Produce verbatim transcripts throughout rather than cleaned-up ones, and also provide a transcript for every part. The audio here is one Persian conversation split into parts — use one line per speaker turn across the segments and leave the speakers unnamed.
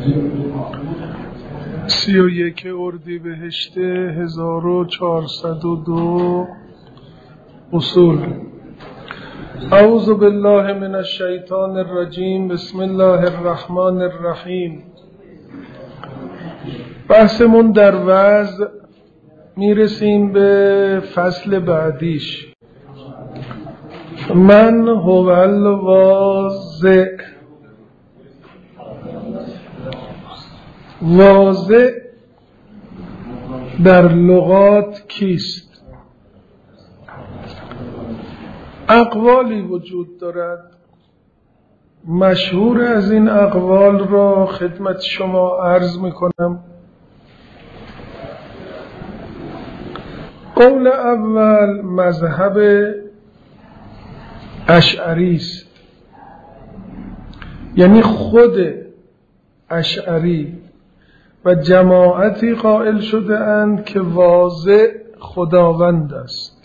سی و یک اردیبهشت هزار و چهارصد و دو اصول. اعوذ بالله من الشیطان الرجیم. بسم الله الرحمن الرحیم. بحثمون در وضع میرسیم به فصل بعدیش. من هو الواضع. واضع در لغات کیست؟ اقوالی وجود دارد. مشهور از این اقوال را خدمت شما عرض میکنم. قول اول مذهب اشعری است، یعنی خود اشعری و جماعتی قائل شده اند که واضع خداوند است.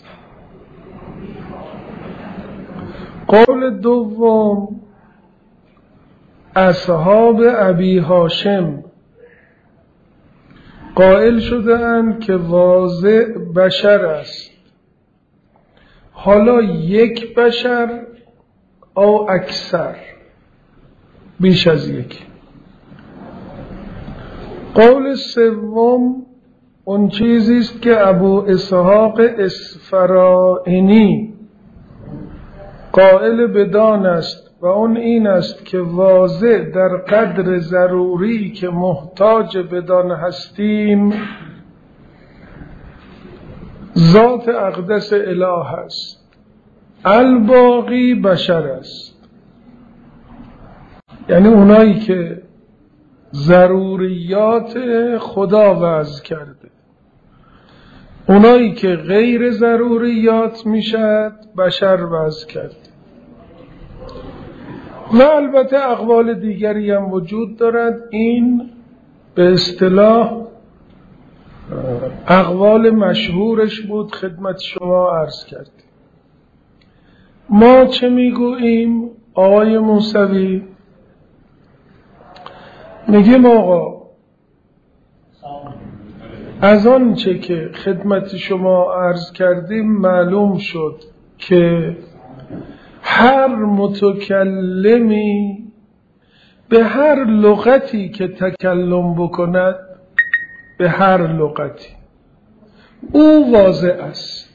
قول دوم اصحاب ابی هاشم قائل شده اند که واضع بشر است، حالا یک بشر او اکثر، بیش از یک. قول سوم اون چیزی است که ابو اسحاق اصفرائینی قائل بدان است و اون این است که واضع در قدر ضروری که محتاج بدان هستیم ذات اقدس اله است، الباقی بشر است. یعنی اونایی که ضروریات خدا وضع کرده، اونایی که غیر ضروریات میشد بشر وضع کرده. و البته اقوال دیگری هم وجود دارد. این به اصطلاح اقوال مشهورش بود، خدمت شما عرض کردیم. ما چه میگوییم آقای موسوی؟ میگیم آقا از آنچه که خدمت شما عرض کردیم معلوم شد که هر متکلمی به هر لغتی که تکلم بکند، به هر لغتی او واضع است.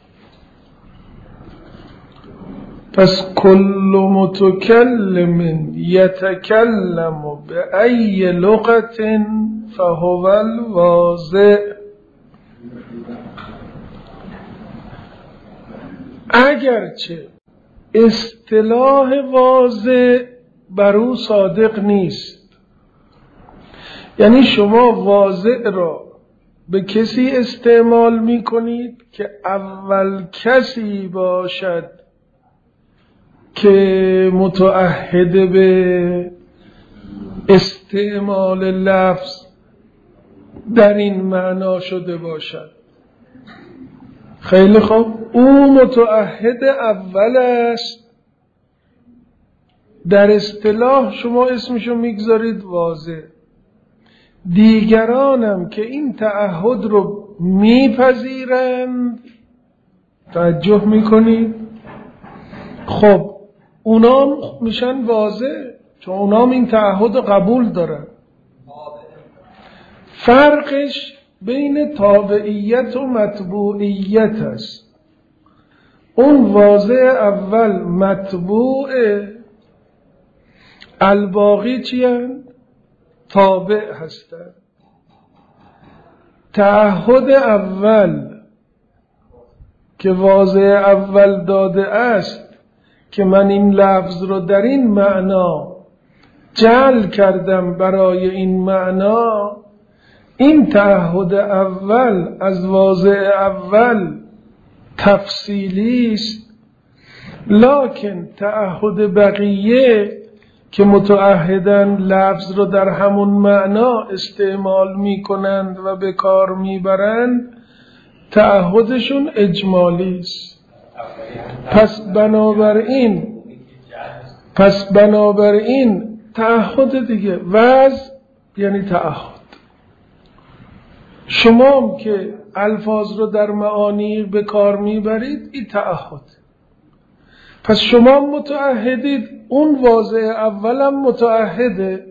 پس کل متکلم یتکلم به ای لغت فهو الواضع. اگرچه اصطلاح واضع بر او صادق نیست، یعنی شما واضع را به کسی استعمال می کنید که اول کسی باشد که متعهد به استعمال لفظ در این معنا شده باشد. خیلی خوب، او متعهد اول است، در اصطلاح شما اسمشو میگذارید واضع. دیگرانم که این تعهد رو میپذیرند، توجه میکنید، خب اونام میشن واضع، چون اونام این تعهد قبول دارن. فرقش بین تابعیت و متبوعیت است. اون واضع اول متبوعه، الباقی چی هستند؟ تابع هستند. تعهد اول که واضع اول داده است که من این لفظ رو در این معنا جعل کردم برای این معنا، این تعهد اول از واضع اول تفصیلی است، لکن تعهد بقیه که متعهدن لفظ رو در همون معنا استعمال می کنند و به کار می برند، تعهدشون اجمالی است. پس بنابراین پس بنابراین تعهد دیگه وضع یعنی تعهد. شما که الفاظ رو در معانی به کار میبرید این تعهد. پس شما متعهدید، اون واضع اولم متعهده.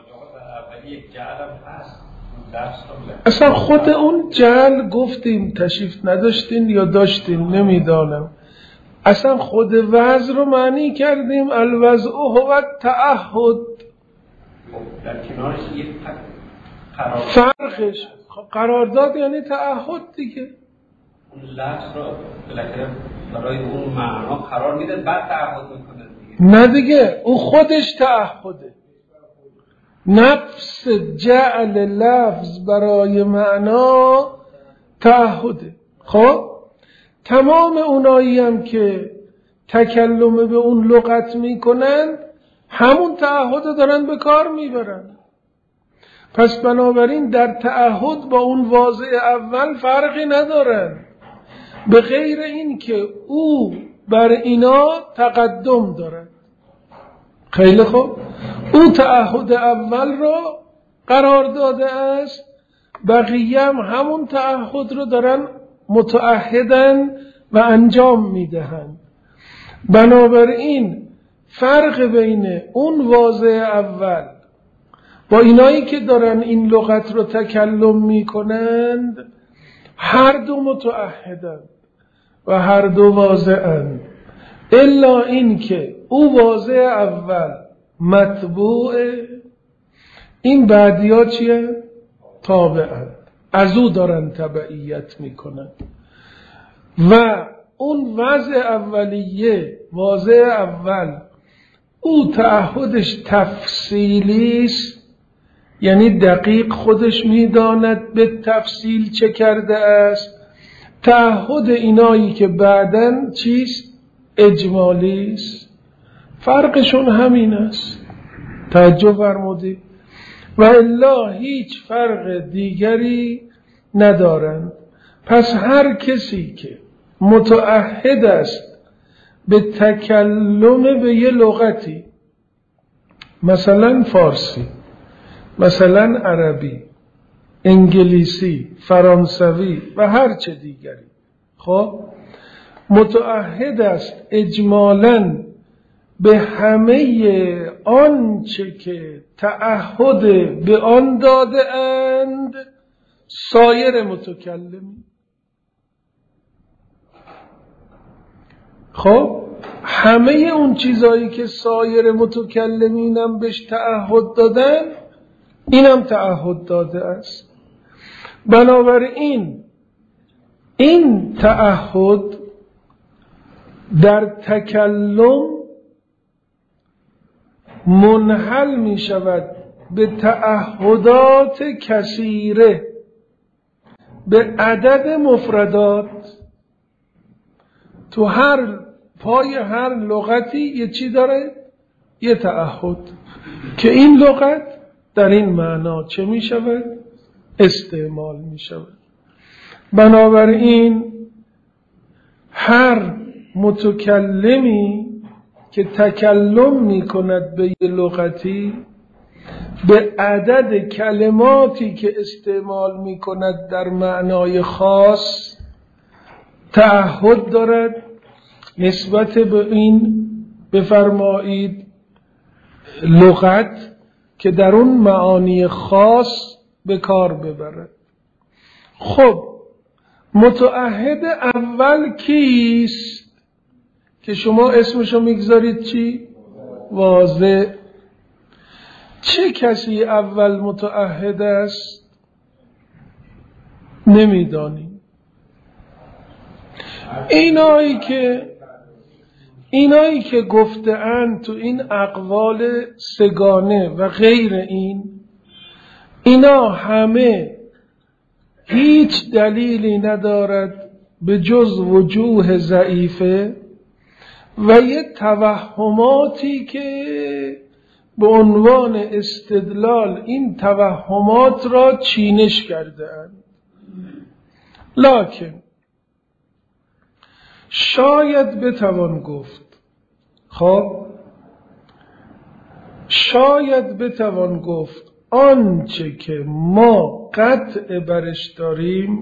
اصلا خود اون جعل گفتیم تشریف نداشتین یا داشتین نمیدانم، اصلا خود وضع رو معنی کردیم الوضع هو تعهد.
در کنارش یک قرار
فرقش قرارداد یعنی تعهد دیگه.
اون لفظ رو بالاخره برای اون معنا قرار میده بعد تعهد میکنه دیگه.
نه دیگه، اون خودش تعهده. نفس جعل لفظ برای معنا تعهده. خب تمام اونایی هم که تکلم به اون لغت میکنن همون تعهد دارن به کار میبرن. پس بنابراین در تعهد با اون واضع اول فرقی ندارن، به غیر این که او بر اینا تقدم دارد. خیلی خوب، او تعهد اول رو قرار داده است، بقیه هم همون تعهد رو دارن متعهدن و انجام میدهند. بنابراین فرق بین اون واضع اول با اینایی که دارن این لغت رو تکلم میکنند هر دو متعهدند و هر دو واضعند، الا این که او واضع اول متبوعه، این بعدیا چیه؟ تابعند، از او دارن تبعیت میکنن. و اون وضع اولیه واضع اول او تعهدش تفصیلی است، یعنی دقیق خودش میداند به تفصیل چه کرده است. تعهد اینایی که بعدن چیست؟ اجمالی است. فرقشون همین است. توجه فرمودید؟ و الا هیچ فرق دیگری ندارند. پس هر کسی که متعهد است به تکلم به یه لغتی، مثلا فارسی، مثلا عربی، انگلیسی، فرانسوی و هر چه دیگری، خب متعهد است اجمالاً به همه آنچه که تعهد به آن داده اند سایر متکلمین. خب همه اون چیزایی که سایر متکلمین هم بهش تعهد دادن اینم تعهد داده است. بنابراین این تعهد در تکلم منحل می شود به تعهدات کثیره، به عدد مفردات. تو هر پای هر لغتی یه چی داره؟ یه تعهد که این لغت در این معنا چه می شود؟ استعمال می شود. بنابراین هر متکلمی که تکلم می کند به یه لغتی به عدد کلماتی که استعمال می کند در معنای خاص تعهد دارد نسبت به این بفرمایید لغت که در اون معانی خاص به کار ببرد. خب متعهد اول کیست که شما اسمشو میگذارید چی؟ واضع. چه کسی اول متعهد است؟ نمیدانیم. اینایی که اینایی که گفته‌اند تو این اقوال سگانه و غیر این، اینا همه هیچ دلیلی ندارد به جز وجوه ضعیفه و یه توهماتی که به عنوان استدلال این توهمات را چینش کرده اند. لکن شاید بتوان گفت خب شاید بتوان گفت آنچه که ما قطع برش داریم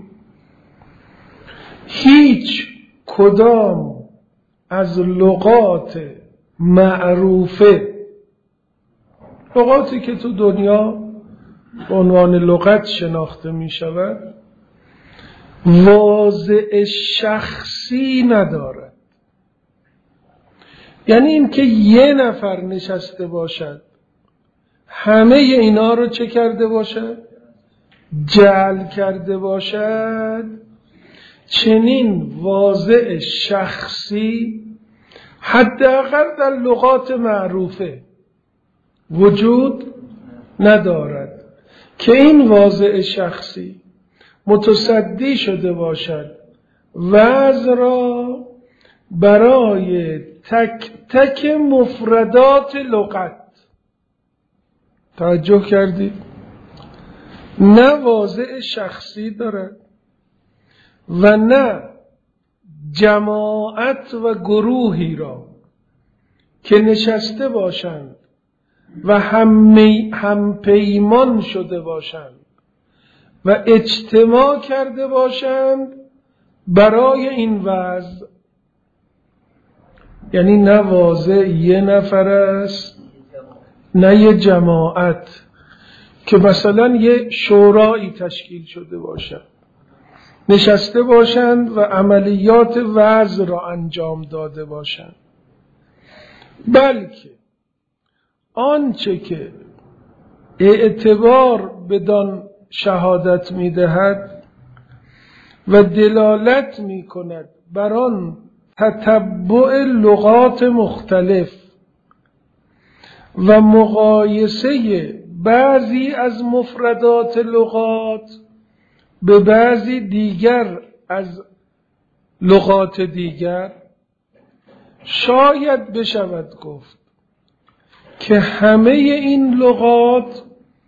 هیچ کدام از لغات معروفه، لغاتی که تو دنیا به عنوان لغت شناخته می شود، واضع شخصی ندارد. یعنی این که یه نفر نشسته باشد همه اینا رو چه کرده باشد؟ جعل کرده باشد. چنین واضع شخصی حداقل در لغات معروفه وجود ندارد که این واضع شخصی متصدی شده باشد وضع را برای تک تک مفردات لغت. توجه کردید؟ نه واضع شخصی دارد و نه جماعت و گروهی را که نشسته باشند و هم, هم پیمان شده باشند و اجتماع کرده باشند برای این وضع. یعنی نه واضع یه نفر است نه یه جماعت که مثلا یه شورایی تشکیل شده باشند نشسته باشند و عملیات وضع را انجام داده باشند، بلکه آنچه که اعتبار بدان شهادت می‌دهد و دلالت می‌کند بر آن تتبع لغات مختلف و مقایسه بعضی از مفردات لغات به بعضی دیگر از لغات دیگر، شاید بشود گفت که همه این لغات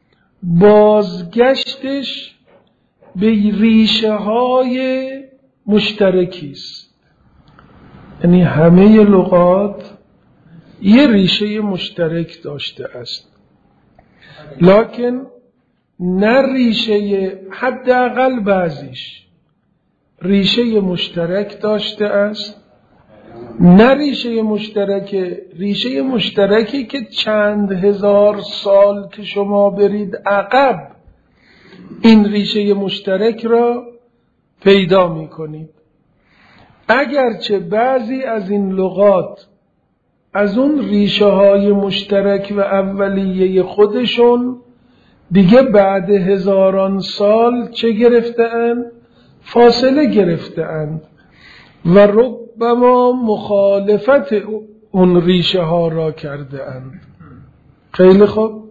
بازگشتش به ریشه های مشترکی است. یعنی همه لغات یه ریشه مشترک داشته است، لکن نه ریشه، حداقل بعضیش ریشه مشترک داشته است، نه ریشه مشترک ریشه مشترکی که چند هزار سال که شما برید عقب این ریشه مشترک را پیدا می کنید. اگرچه بعضی از این لغات از اون ریشه های مشترک و اولیه خودشون دیگه بعد هزاران سال چه گرفته‌اند؟ فاصله گرفته‌اند و ربما مخالفت اون ریشه ها را کرده‌اند. خیلی خوب.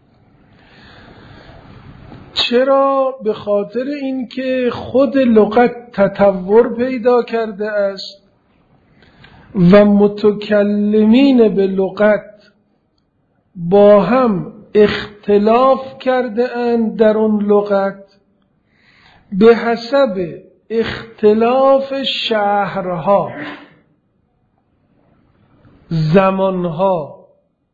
چرا؟ به خاطر اینکه خود لغت تطور پیدا کرده است و متکلمین به لغت با هم اختلاف کرده اند در اون لغت به حسب اختلاف شهرها، زمانها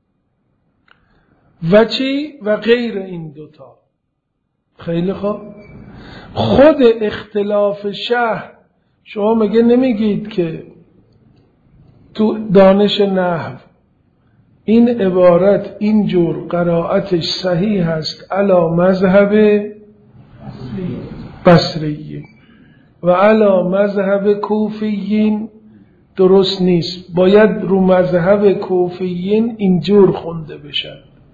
و چی؟ و غیر این دوتا. خیلی خوب. خود اختلاف شهر، شما مگه نمیگید که تو دانش نحو این عبارت اینجور قرائتش صحیح هست علی مذهب بصریین و علی مذهب کوفیین درست نیست، باید رو مذهب کوفیین اینجور خونده بشن.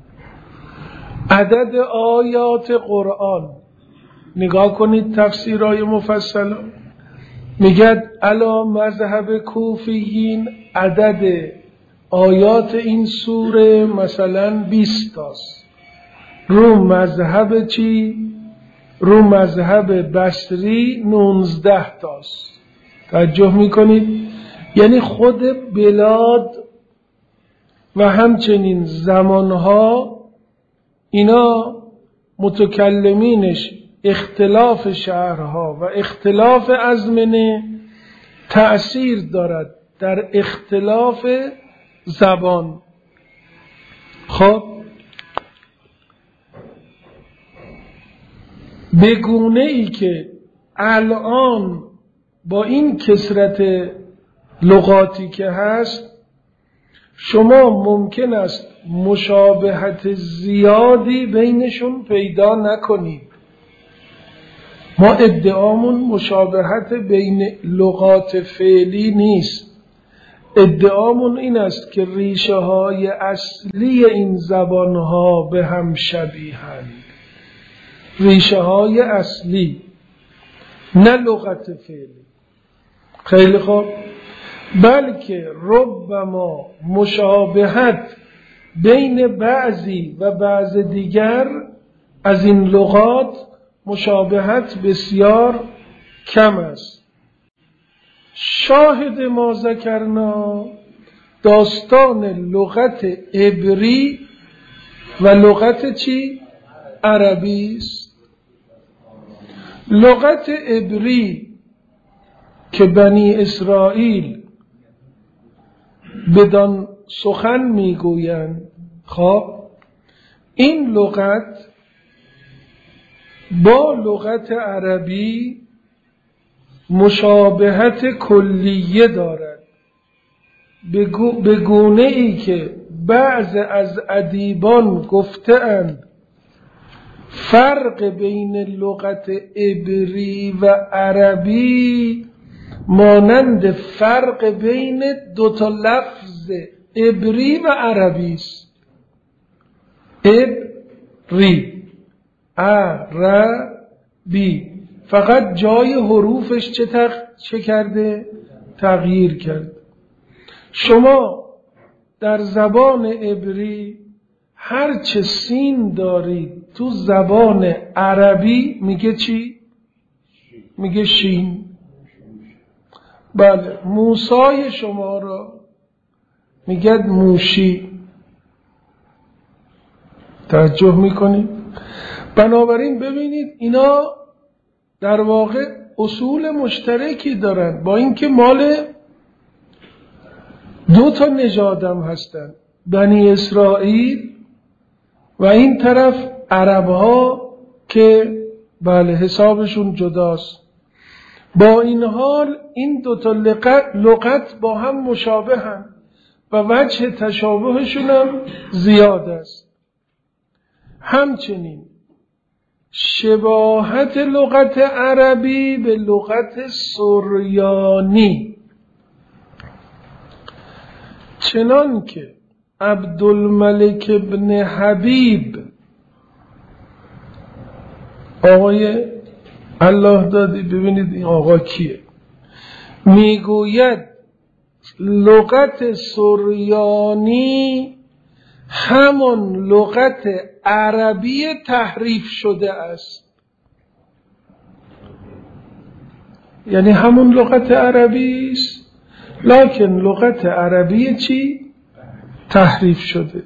عدد آیات قرآن نگاه کنید تفسیرهای مفصل میگد علی مذهب کوفیین عدد آیات این سوره مثلا بیست تاست، رو مذهب چی؟ رو مذهب بصری نوزده تاست. توجه میکنید؟ یعنی خود بلاد و همچنین زمانها اینا متکلمینش اختلاف شهرها و اختلاف ازمنه تأثیر دارد در اختلاف زبان. خب به گونه ای که الان با این کثرت لغاتی که هست شما ممکن است مشابهت زیادی بینشون پیدا نکنید. ما ادعامون مشابهت بین لغات فعلی نیست، ادعامون این است که ریشه های اصلی این زبان ها به هم شبیهند، ریشه های اصلی، نه لغت فعلی. خیلی خوب، بلکه ربما مشابهت بین بعضی و بعض دیگر از این لغات مشابهت بسیار کم است. شاهد ما ذکرنا داستان لغت عبری و لغت چی؟ عربی است. لغت عبری که بنی اسرائیل بدان سخن میگویند، خب این لغت با لغت عربی مشابهت کلیه دارد، به گونه ای که بعض از ادیبان گفته‌اند فرق بین لغت عبری و عربی مانند فرق بین دو تا لفظ عبری و عربی است. عبری، عربی، فقط جای حروفش چه, تغ... چه کرده؟ تغییر کرد. شما در زبان عبری هر چه سین دارید تو زبان عربی میگه چی؟ میگه شین. بله، موسای شما را میگه موشی. توجه میکنید؟ بنابراین ببینید اینا در واقع اصول مشترکی دارن، با اینکه مال دو تا نژادم هستن، بنی اسرائیل و این طرف عرب ها که بله حسابشون جداست. با این حال این دو تا لغت با هم مشابه هم و وجه تشابهشون هم زیاد است. همچنین شباهت لغت عربی به لغت سریانی، چنان که عبدالملک ابن حبیب آقای الله دادی، ببینید این آقا کیه، میگوید لغت سریانی همون لغت عربی تحریف شده است. یعنی همون لغت عربی است، لکن لغت عربی چی؟ تحریف شده.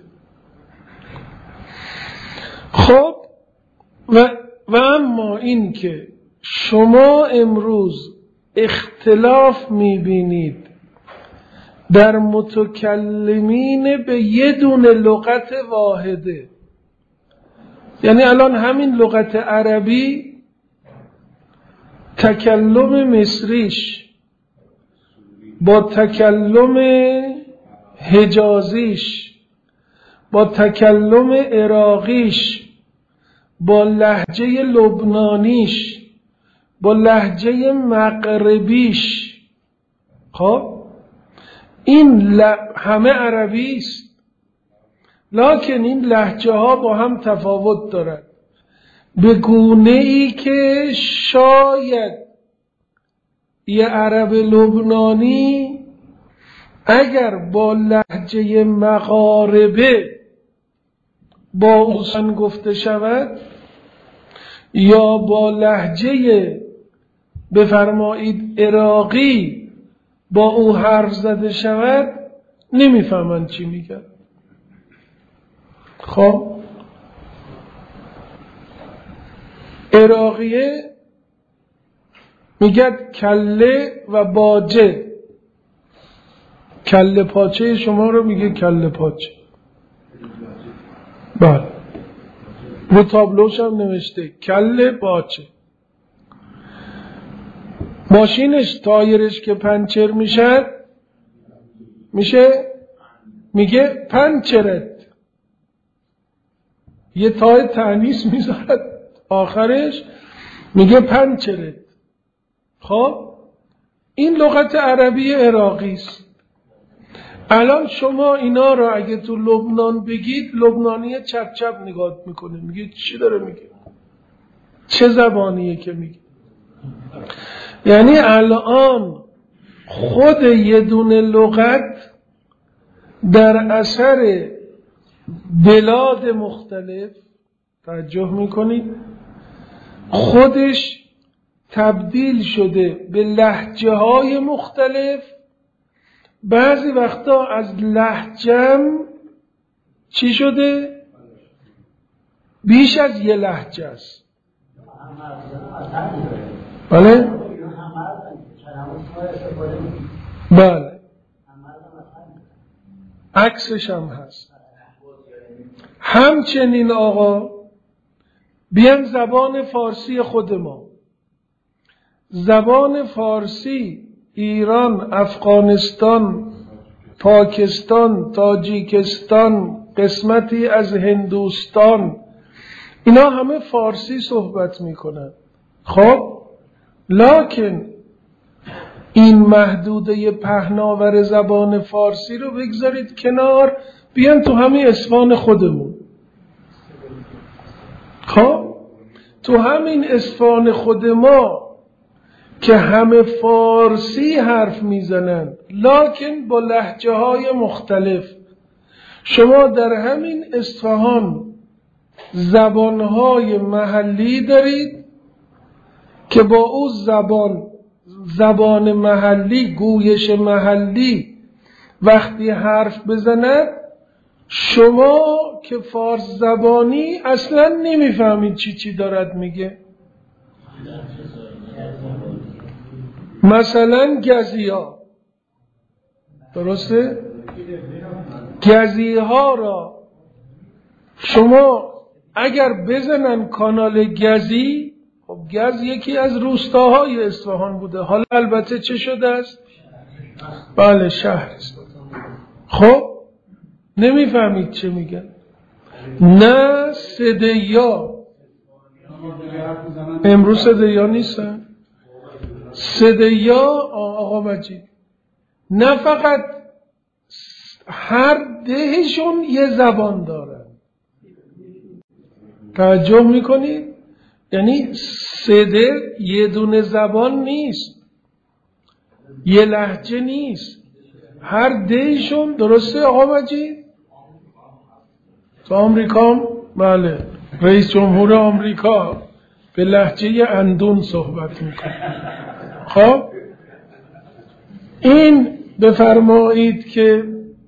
خب و, و اما این که شما امروز اختلاف میبینید در متکلمین به یه دونه لغت واحده، یعنی الان همین لغت عربی تکلم مصریش با تکلم حجازیش با تکلم عراقیش با لهجه لبنانیش با لهجه مغربیش، خب این همه عربی است، لکن این لهجه ها با هم تفاوت دارد به گونه ای که شاید یه عرب لبنانی اگر با لهجه مغاربه با او سخن گفته شود یا با لهجه بفرمایید عراقی با او حرف زده شود نمیفهمن چی میگن. خب عراقیه میگد کله و باجه، کله پاچه شما رو میگه کله پاچه. بله رو تابلوش هم نوشته کله باچه. ماشینش تایرش که پنچر میشه میشه میگه پنچرت، یه تای تانیث میذارد آخرش میگه پنچرت. خب این لغت عربی عراقی است. الان شما اینا رو اگه تو لبنان بگید، لبنانی چپ چپ نگاه میکنه، میگه چی داره میگه، چه زبانیه که میگه. یعنی الان خود یه دونه لغت در اثر بلاد مختلف، توجه میکنید، خودش تبدیل شده به لهجه های مختلف. بعضی وقتا از لهجم چی شده؟ بیش از یه لهجه است. بله؟ بله، عکسش هم هست. همچنین آقا بیان زبان فارسی خود ما، زبان فارسی ایران، افغانستان، پاکستان، تاجیکستان، قسمتی از هندوستان، اینا همه فارسی صحبت میکنن. خب لکن این محدوده پهناور زبان فارسی رو بگذارید کنار، بیان تو همین اصفهان خودمون. خب تو همین اصفهان خود ما که همه فارسی حرف میزنن لکن با لهجه های مختلف، شما در همین اصفهان زبانهای محلی دارید که با او زبان زبان محلی، گویش محلی وقتی حرف بزند، شما که فارس زبانی اصلا نمیفهمید چی چی دارد میگه. مثلا گزی ها، درسته؟ گزی ها را شما اگر بزنن کانال گزی، خب گز یکی از روستاهای اصفهان بوده، حالا البته چه شده است؟ بله شهر است. خب نمیفهمید چه میگن. نه صدیا، امروز صدیا نیستن. صدیا آقا مجید نه فقط هر دهشون یه زبان دارن، توجه میکنید؟ یعنی صده یه دونه زبان نیست، یه لهجه نیست، هر دهشون. درسته آقا مجید؟ تو آمریکا هم بله رئیس جمهور آمریکا به لهجه اندون صحبت میکنه. خب این بفرمایید که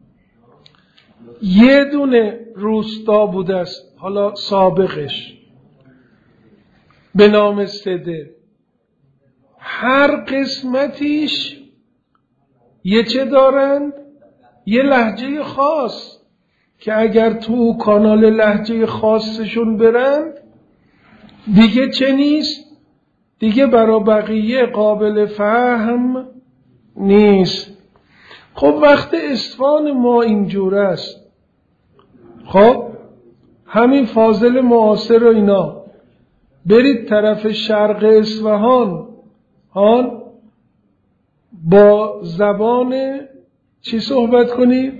یه دونه روستا بوده است، حالا سابقش به نام سده، هر قسمتیش یه چه دارند؟ یه لهجه خاص که اگر تو کانال لهجه خاصشون برند دیگه چه نیست؟ دیگه برا بقیه قابل فهم نیست. خب وقت اصفهان ما اینجور است، خب همین فاضل معاصر و اینا، برید طرف شرق اصفهان هان با زبان چی صحبت کنید؟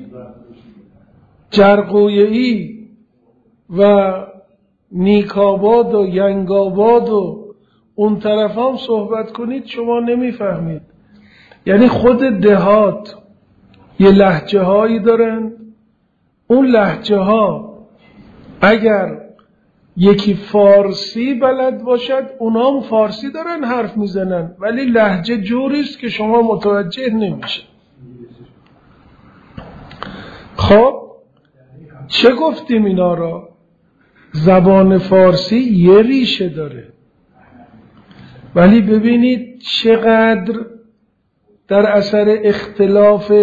جرقویه‌ای و نیکاباد و ینگاباد و اون طرف هم صحبت کنید، شما نمیفهمید. یعنی خود دهات یه لهجه هایی دارن، اون لهجه ها اگر یکی فارسی بلد باشد، اونا هم فارسی دارن حرف میزنن، ولی لهجه جوریست که شما متوجه نمیشه. خب چه گفتیم اینا را؟ زبان فارسی یه ریشه داره، ولی ببینید چقدر در اثر اختلاف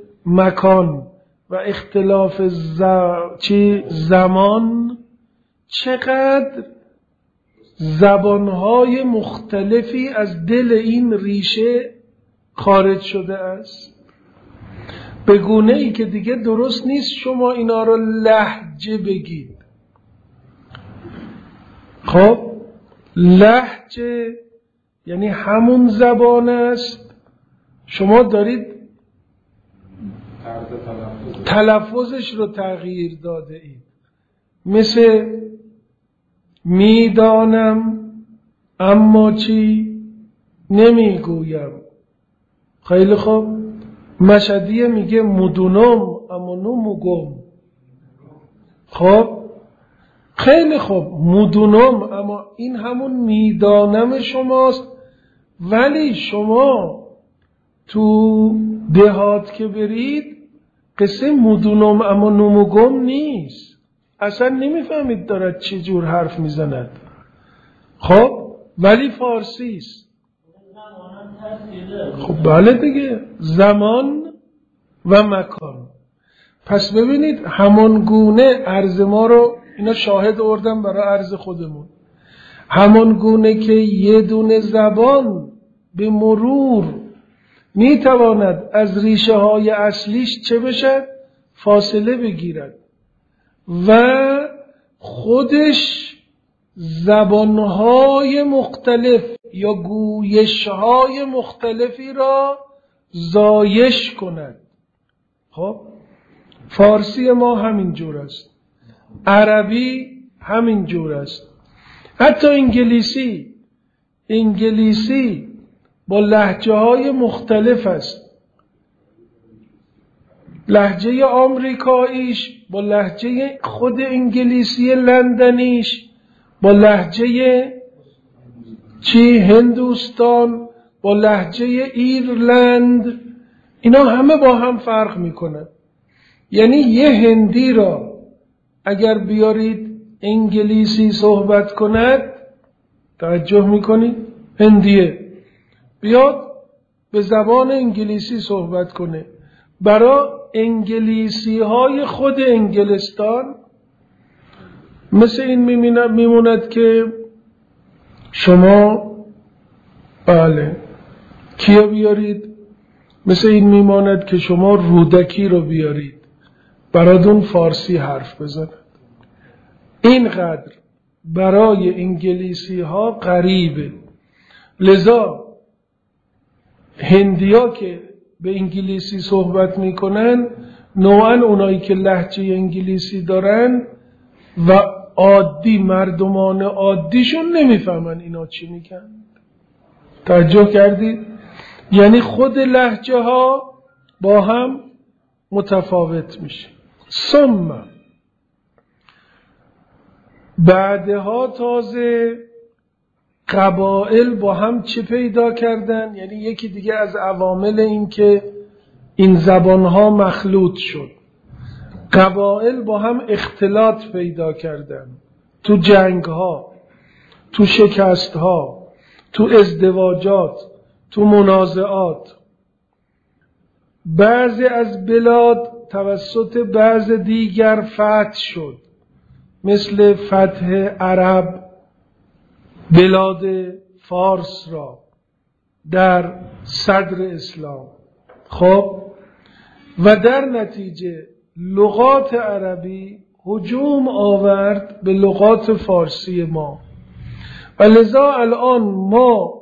مکان و اختلاف ز... چی زمان چقدر زبانهای مختلفی از دل این ریشه خارج شده است، به گونه ای که دیگه درست نیست شما اینا رو لهجه بگید. خب لهجه یعنی همون زبان است، شما دارید تلفظش رو تغییر داده اید. مثل میدانم اما چی نمیگویم. خیلی خوب. مشهدیه میگه مدونم اما نموگم. خب خیلی خوب، مدونم اما این همون میدانم شماست، ولی شما تو دهات که برید قصه مدونم اما نموگم نیست، اصلا نمیفهمید دارد چه جور حرف میزند. خب ولی فارسی است. خب بله دیگه، زمان و مکان. پس ببینید همان گونه عرض ما رو اینا شاهد آوردم برای عرض خودمون، همان گونه که یه دونه زبان به مرور میتواند از ریشه های اصلیش چه بشد؟ فاصله بگیرد و خودش زبانهای مختلف یا گویشهای مختلفی را زایش کند. خب فارسی ما همین جور است، عربی همین جور است، حتی انگلیسی انگلیسی با لهجه های مختلف است. لهجه آمریکاییش با لهجه خود انگلیسی لندنیش با لهجه چی هندوستان با لهجه ایرلند، اینا همه با هم فرق میکنن. یعنی یه هندی را اگر بیارید انگلیسی صحبت کند، توجه میکنید هندیه بیاد به زبان انگلیسی صحبت کنه، برای انگلیسی های خود انگلستان مثل این میموند که شما بله کیا بیارید، مثل این میماند که شما رودکی رو بیارید برادون فارسی حرف بزند. اینقدر برای انگلیسی ها غریبه. لذا هندیا که به انگلیسی صحبت میکنن نوعا اونایی که لهجه انگلیسی دارن و عادی مردمان عادیشون نمیفهمن اینا چی میگن. توجه کردید؟ یعنی خود لهجه ها با هم متفاوت میشه. ثم بعدها تازه قبایل با هم چه پیدا کردن؟ یعنی یکی دیگه از عوامل این که این زبانها مخلوط شد، قبایل با هم اختلاط پیدا کردن تو جنگها، تو شکستها، تو ازدواجات، تو منازعات. بعضی از بلاد توسط بعض دیگر فتح شد، مثل فتح عرب بلاد فارس را در صدر اسلام. خب و در نتیجه لغات عربی هجوم آورد به لغات فارسی ما و لذا الان ما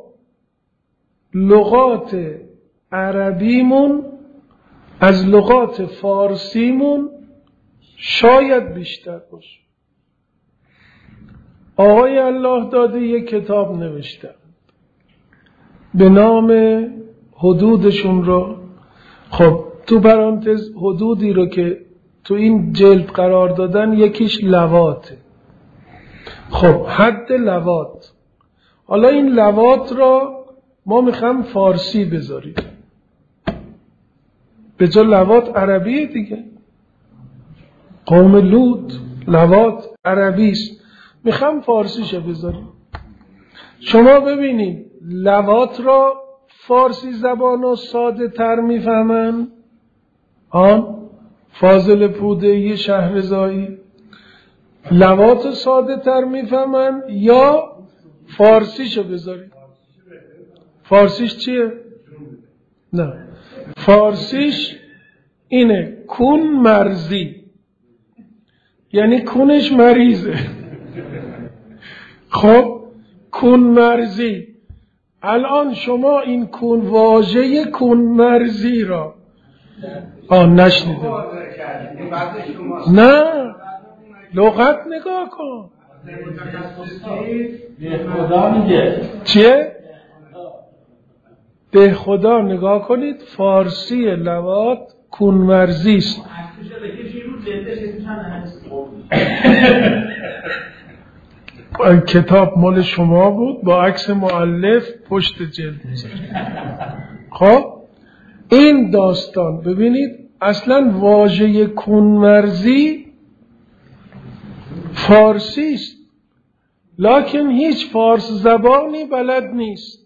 لغات عربیمون از لغات فارسیمون شاید بیشتر باشه. آقای الله داده یک کتاب نوشتن به نام حدودشون رو. خب تو پرانتز حدودی رو که تو این جلد قرار دادن یکیش لواته. خب حد لوات. حالا این لوات را ما میخوام فارسی بذاریم، به جا لوات عربیه دیگه. قوم لوط لوات عربیست، میخوام فارسیشه بذاریم. شما ببینید لوات را فارسی زبان و ساده تر میفهمن. آن فاضل پودهی شهرزایی لوات ساده تر میفهمن یا فارسیشو بذارید؟ فارسیش چیه؟ نه، فارسیش اینه کون مرزی، یعنی کونش مریضه. خب کون مرزی، الان شما این کون واژه کون مرزی را آه نشنیده؟ نه، لغت نگاه کن.
ده خدا میگه
چیه؟ ده خدا نگاه کنید، فارسی لوات کون مرزی است. کتاب مال شما بود با عکس مؤلف پشت جلد میذاره. خب این داستان ببینید، اصلا واژه کون مرزی فارسی است، لکن هیچ فارس زبانی بلد نیست.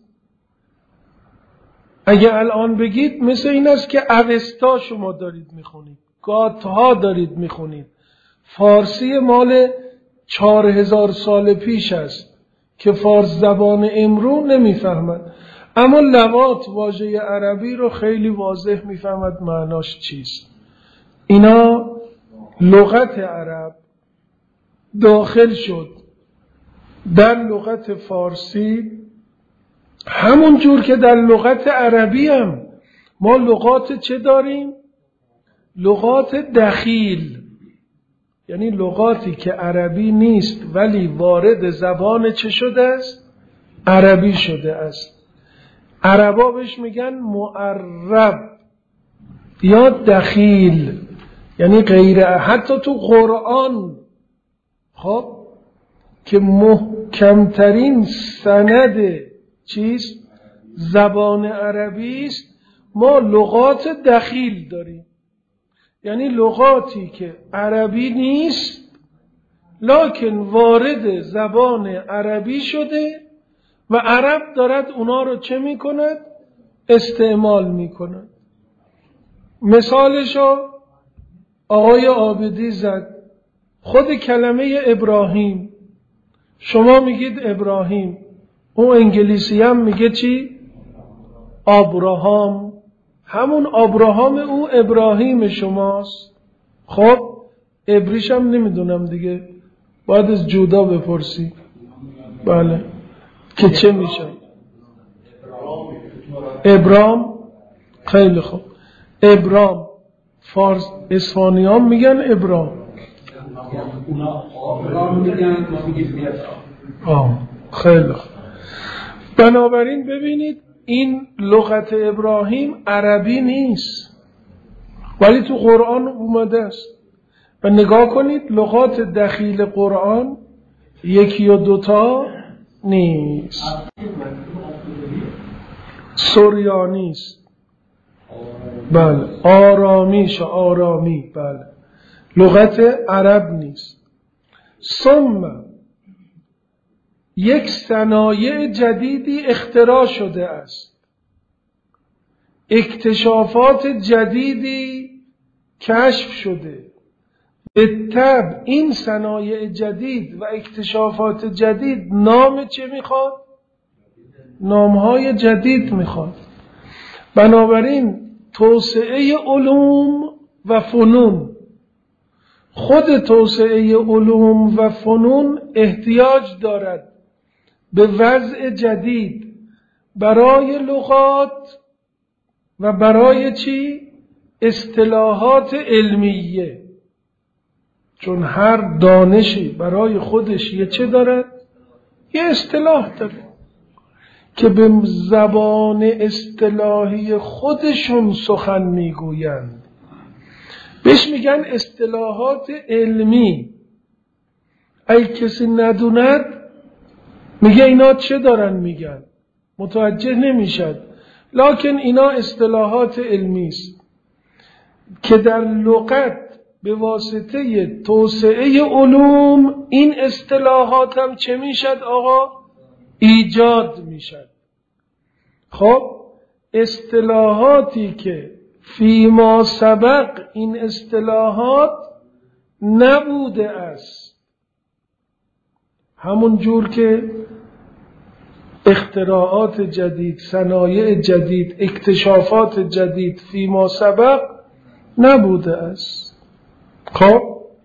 اگه الان بگید مثل این است که اوستا شما دارید میخونید، گاتها دارید میخونید. فارسی مال چهار هزار سال پیش است که فارس زبان امرو نمیفهمد، اما لوات واژه عربی رو خیلی واضح میفهمد معناش چیست. اینا لغت عرب داخل شد در لغت فارسی، همون جور که در لغت عربی هم ما لغات چه داریم؟ لغات دخیل، یعنی لغاتی که عربی نیست ولی وارد زبان چه شده است؟ عربی شده است. عربا بهش میگن معرب یا دخیل، یعنی غیر. حتی تو قرآن خب که محکمترین سند چیست؟ زبان عربی است، ما لغات دخیل داریم، یعنی لغاتی که عربی نیست لکن وارد زبان عربی شده و عرب دارد اونا رو چه میکند؟ استعمال میکند. مثالشو آقای عابدی زد. خود کلمه ابراهیم، شما میگید ابراهیم، اون انگلیسی هم میگه چی؟ ابراهام. همون ابراهام او ابراهیم شماست. خب ابریش هم نمیدونم دیگه، باید از جودا بپرسی. بله که چه میشه؟ ابرام. خیلی خوب، ابرام. فارس اسپانیام میگن ابرام.
اونا آبرام میگن، ما میگیم
آه خیلی خوب. بنابراین ببینید این لغت ابراهیم عربی نیست ولی تو قرآن اومده است. و نگاه کنید لغات دخیل قرآن یکی و دوتا نیست. سریانی است، بله. آرامیش آرامی، بله. لغت عرب نیست. ثم یک صنایع جدیدی اختراع شده است، اکتشافات جدیدی کشف شده. بالطبع این صنایع جدید و اکتشافات جدید نام چه میخواد؟ نامهای جدید میخواد. بنابراین توسعه علوم و فنون، خود توسعه علوم و فنون احتیاج دارد به وضع جدید برای لغات و برای چی؟ اصطلاحات علمیه. چون هر دانشی برای خودش یه چه دارد؟ یه اصطلاح داره که به زبان اصطلاحی خودشون سخن میگویند. بهش میگن اصطلاحات علمی. اگه کسی ندوند میگه اینا چه دارن میگن، متوجه نمیشد. لکن اینا اصطلاحات علمی است که در لغت به واسطه توسعه علوم این اصطلاحات هم چه میشد آقا؟ ایجاد میشد. خب اصطلاحاتی که فیما سبق این اصطلاحات نبوده است همون جور که اختراعات جدید، صنایع جدید، اکتشافات جدید فیما سبق نبوده است. خب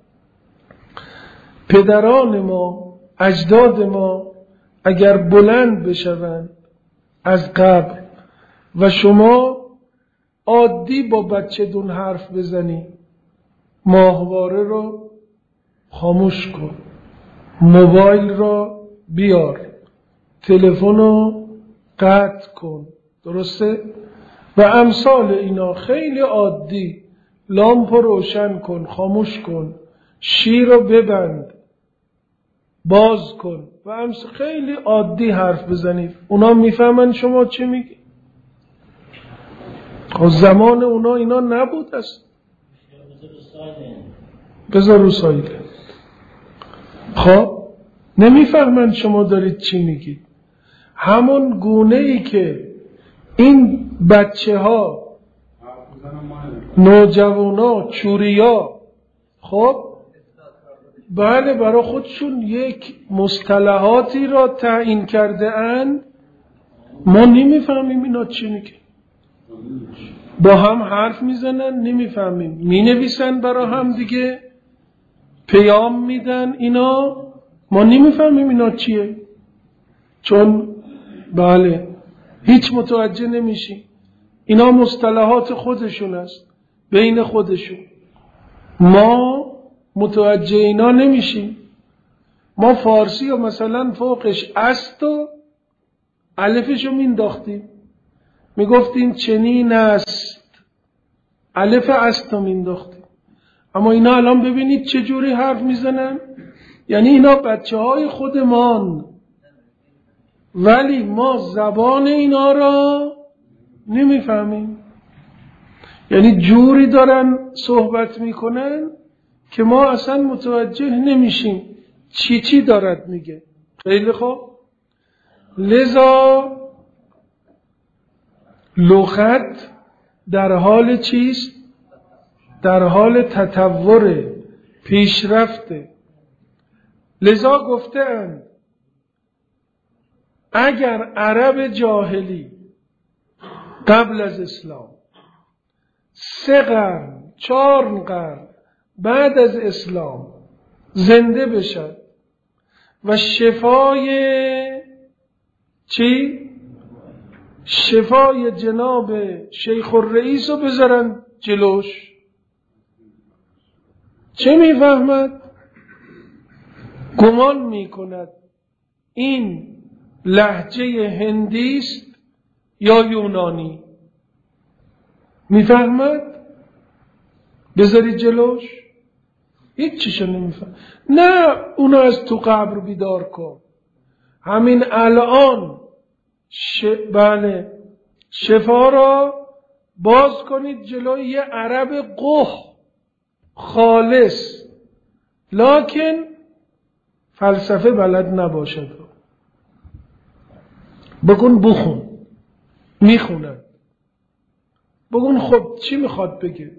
پدران ما، اجداد ما اگر بلند بشوند از قبر و شما عادی با بچه دون حرف بزنی، ماهواره رو خاموش کن، موبایل رو بیار، تلفن رو قطع کن، درسته؟ و امثال اینا خیلی عادی، لامپ رو روشن کن، خاموش کن، شیر رو ببند، باز کن و امثال خیلی عادی حرف بزنید، اونا میفهمن شما چی میگی؟ خب زمان اونا اینا نبود است. بذار رو سایله. خب نمیفهمن شما دارید چی میگید. همون گونه ای که این بچه ها، نوجوانا، چوریا، خب بله برای خودشون یک مصطلحاتی را تعیین کرده اند، ما نمیفهمیم اینا چی میگه. با هم حرف میزنن نمیفهمیم، مینویسن برای هم دیگه، پیام میدن، اینا ما نمیفهمیم اینا چیه، چون بله هیچ متوجه نمیشیم. اینا مصطلحات خودشون است بین خودشون، ما متوجه اینا نمیشیم. ما فارسی و مثلا فوقش است و الفشو مینداختیم، میگفتیم چنین است، الف است رو مینداختیم. اما اینا الان ببینید چه جوری حرف میزنن، یعنی اینا بچه های خودمان، ولی ما زبان اینا را نمیفهمیم. یعنی جوری دارن صحبت میکنن که ما اصلا متوجه نمیشیم چی چی دارد میگه. خیلی خوب، لذا لغت در حال چیست؟ در حال تطور، پیشرفته. لذا گفتند اگر عرب جاهلی قبل از اسلام سه قرن، چهار قرن بعد از اسلام زنده بشد و شفای چی؟ شفای جناب شیخ الرئیس رو بذارن جلوش، چه میفهمد؟ گمان میکند این لهجه هندی است یا یونانی. میفهمد؟ بذاری جلوش هیچ چیشو نمیفهم. نه اونو از تو قبر بیدار کن، همین الان ش... بله شفا را باز کنید جلوی یه عرب قح خالص، لکن فلسفه بلد نباشد، بگون بخون، میخوند، بگون خب چی میخواد بگه؟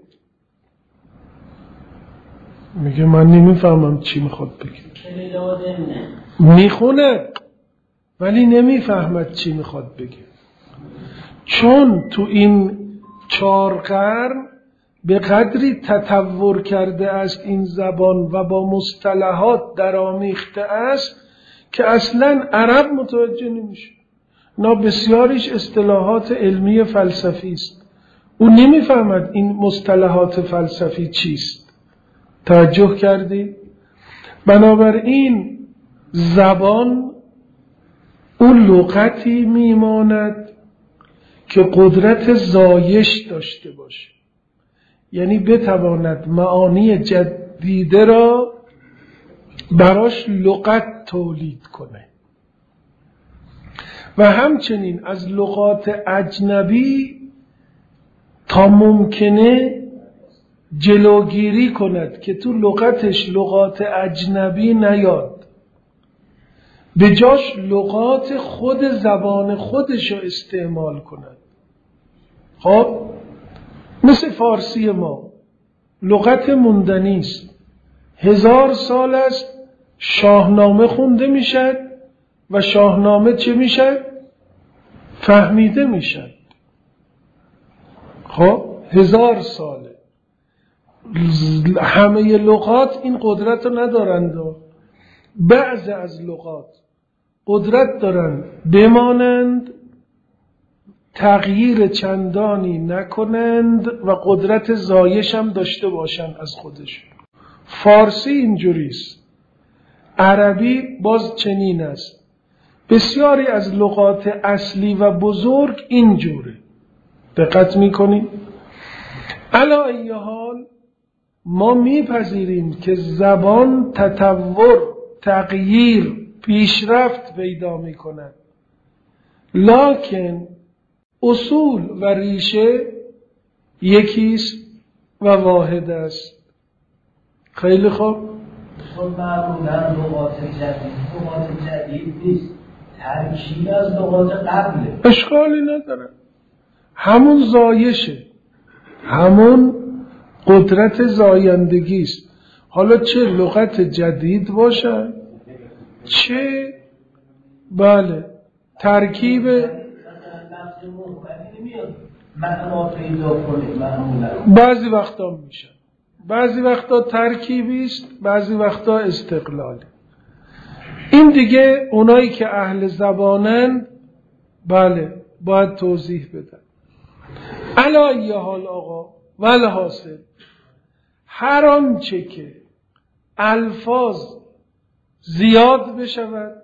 میگه من نمیفهمم چی میخواد بگه. میخونه ولی نمیفهمد چی میخواد بگه، چون تو این چهار قرن به قدری تطور کرده است این زبان و با مصطلحات درآمیخته است که اصلا عرب متوجه نمیشه. نا بسیاریش اصطلاحات علمی فلسفی است، او نمیفهمد این مصطلحات فلسفی چیست. توجه کردی؟ بنابراین زبان اون لغتی میماند که قدرت زایش داشته باشه، یعنی بتواند معانی جدیده را براش لغت تولید کنه و همچنین از لغات اجنبی تا ممکنه جلوگیری کند که تو لغتش لغات اجنبی نیاد، به جاش لغات خود زبان خودش رو استعمال کند. خب مثل فارسی ما لغت موندنی است، هزار سال است شاهنامه خونده میشد و شاهنامه چه میشد؟ فهمیده میشد. خب هزار ساله. همه لغات این قدرت رو ندارند. بعضی از لغات قدرت دارند بمانند، تغییر چندانی نکنند و قدرت زایش هم داشته باشند از خودشون. فارسی اینجوریست، عربی باز چنین است. بسیاری از لغات اصلی و بزرگ اینجوره. دقت میکنیم؟ علی ای حال ما میپذیریم که زبان تطور، تغییر، پیشرفت پیدا میکند، لکن اصول و ریشه یکیست و واحد است. خیلی خوب.
خب معمولا لغات جدید لغات جدید نیست، ترکیب از لغات قبله.
اشکالی نداره، همون زایشه، همون قدرت زایندگی است. حالا چه لغت جدید باشه چه بله ترکیب بعضی وقتا میشه، بعضی وقتا ترکیبی است، بعضی وقتا استقلالی. این دیگه اونایی که اهل زبانن بله باید توضیح بدن. علی ای حال آقا والحاصل هر آنچه که الفاظ زیاد بشود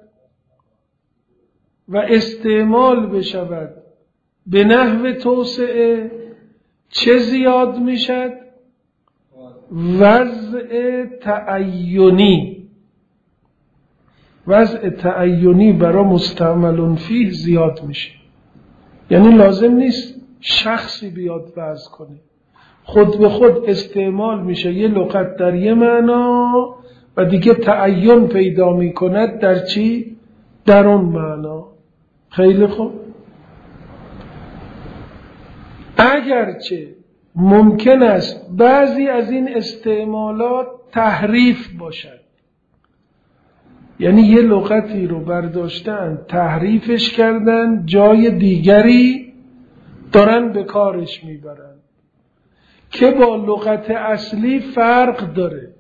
و استعمال بشود به نحو توسعه، چه زیاد میشد؟ وضع تعینی. وضع تعینی برای مستعمل فیه زیاد میشه. یعنی لازم نیست شخصی بیاد وضع کنه، خود به خود استعمال میشه یه لغت در یه معنا و دیگه تعین پیدا میکند در چی؟ در اون معنا. خیلی خوب. اگرچه ممکن است بعضی از این استعمالات تحریف باشد، یعنی یه لغتی رو برداشتن تحریفش کردن، جای دیگری دارن به کارش میبرن که با لغت اصلی فرق داره.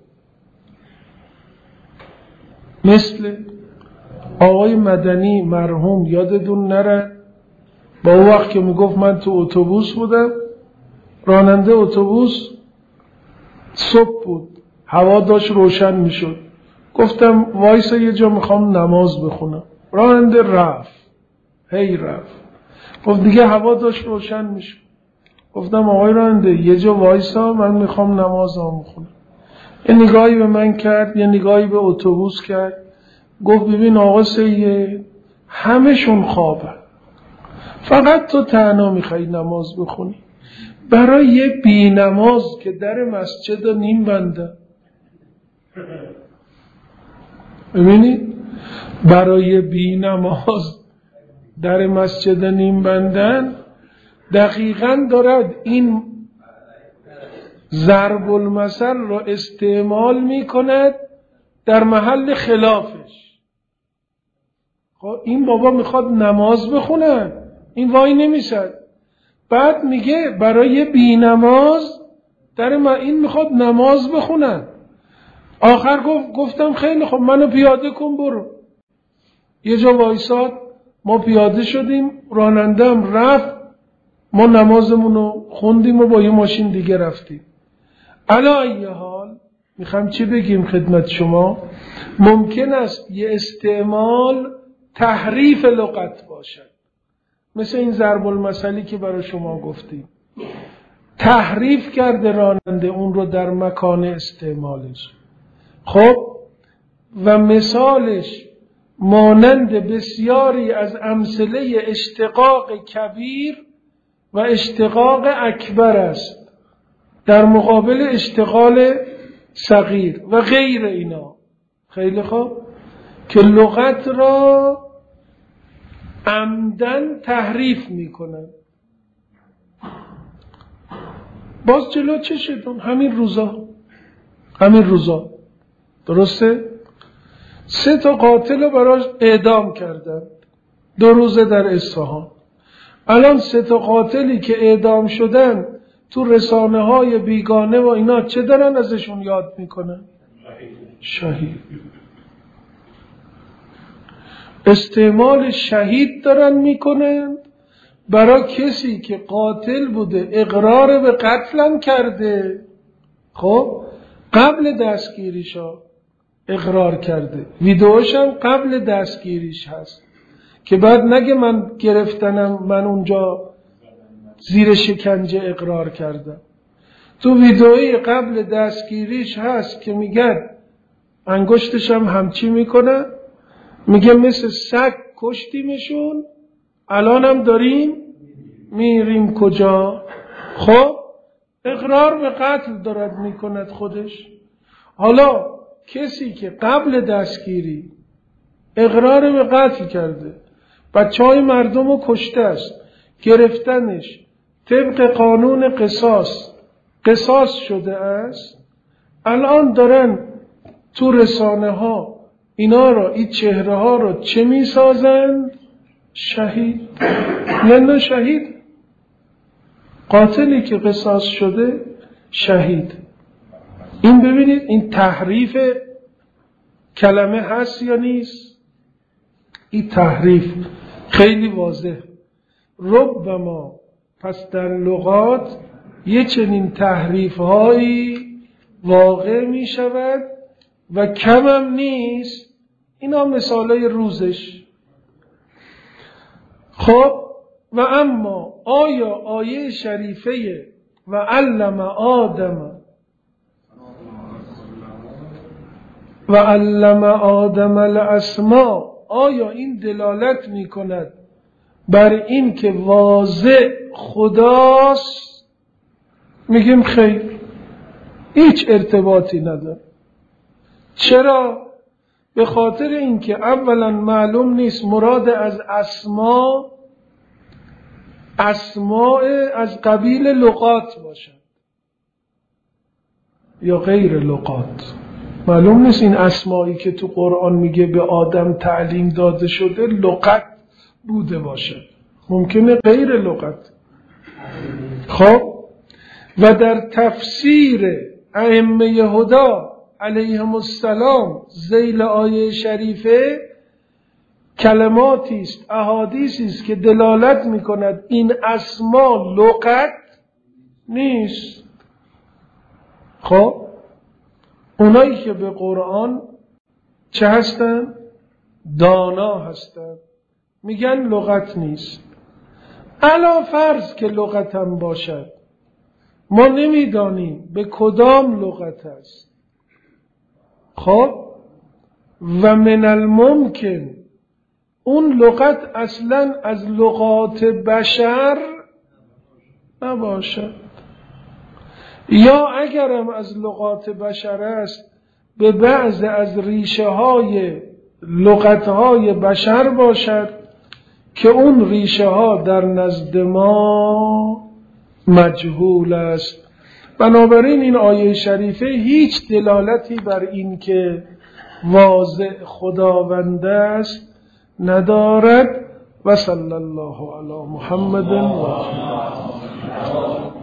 مثل آقای مدنی مرحوم یادتون نره با اون وقت که میگفت من تو اتوبوس بودم، راننده اتوبوس صبح بود، هوا داشت روشن میشد، گفتم وایسا یه جا میخوام نماز بخونم. راننده رفت، هی رفت، گفت دیگه هوا داشت روشن میشد. گفتم آقای راننده یه جا وایسا من میخوام نمازم بخونم. یه نگاهی به من کرد، یه نگاهی به اتوبوس کرد، گفت ببین آقا سید همشون خوابن، فقط تو تنها میخوای نماز بخونی. برای یه بی نماز که در مسجد رو نیم بنده، ببینید برای بی نماز در مسجد نیم بندن دقیقاً دارد این ضرب المثل را استعمال می کند در محل خلافش. خب این بابا میخواد نماز بخونه، این وای نمیشد، بعد میگه برای بی نماز در ما این میخواد نماز بخونه. آخر گفت گفتم خیلی خب منو پیاده کن برو. یه جا وایساد، ما پیاده شدیم، رانندم رفت، ما نمازمونو خوندیم و با یه ماشین دیگه رفتیم. علی ای حال میخوام چی بگیم خدمت شما؟ ممکن است یه استعمال تحریف لغت باشد، مثل این ضرب المثلی که برای شما گفتیم، تحریف کرده راننده اون رو در مکان استعمالش. خب و مثالش مانند بسیاری از امثله اشتقاق کبیر و اشتقاق اکبر است در مقابل اشتغال صغیر و غیر اینا. خیلی خوب، که لغت را عمدن تحریف میکنن. باز جلو چه شدون؟ همین روزا همین روزا درسته؟ سه تا قاتل رو براش اعدام کردن دو روزه در اصفهان. الان سه تا قاتلی که اعدام شدن تو رسانه های بیگانه و اینا چه دارن ازشون یاد میکنن؟ شهید. استعمال شهید دارن میکنن برای کسی که قاتل بوده، اقرار به قتلم کرده، خب قبل دستگیریشا اقرار کرده، ویدئوش هم قبل دستگیریش هست که بعد نگه من گرفتنم، من اونجا زیر شکنجه اقرار کردم. تو ویدئوی قبل دستگیریش هست که میگن انگشتش هم همچی میکنه، میگه مثل سگ کشتیمشون، الان هم داریم میریم کجا؟ خب اقرار به قتل دارد میکند خودش. حالا کسی که قبل دستگیری اقرار به قتل کرده، بچه های مردم رو کشته است، گرفتنش طبق قانون قصاص قصاص شده است، الان دارن تو رسانه ها اینا رو، این چهره ها رو چه می سازن؟ شهید. نه شهید، قاتلی که قصاص شده شهید. این ببینید این تحریف کلمه هست یا نیست؟ این تحریف خیلی واضح. ربما پس در لغات یه چنین تحریف هایی واقع می شود و کم هم نیست. اینا مثالای روزش. خب و اما آیا آیه شریفه و علم آدم و علم آدم الاسماء، آیا این دلالت می کند بر این که واضح خداست؟ میگیم خیر، هیچ ارتباطی نداره. چرا؟ به خاطر اینکه اولا معلوم نیست مراد از اسما اسماء از قبیل لغات باشد یا غیر لغات. معلوم نیست این اسمایی که تو قرآن میگه به آدم تعلیم داده شده لغت بوده باشد، ممکنه غیر لغت. خب و در تفسیر ائمه هدا علیهم السلام ذیل آیه شریفه کلماتی است، احادیثی است که دلالت میکند این اسما لغت نیست. خب اونایی که به قرآن چه هستن؟ دانا هستن، میگن لغت نیست. علا فرض که لغت هم باشد، ما نمیدانیم به کدام لغت است. خب و من الممکن اون لغت اصلا از لغات بشر نباشد، یا اگرم از لغات بشر است به بعض از ریشه های لغت های بشر باشد که اون ریشه ها در نزد ما مجهول است. بنابراین این آیه شریفه هیچ دلالتی بر این که واضح خداوند است ندارد. و صلی الله علی محمد و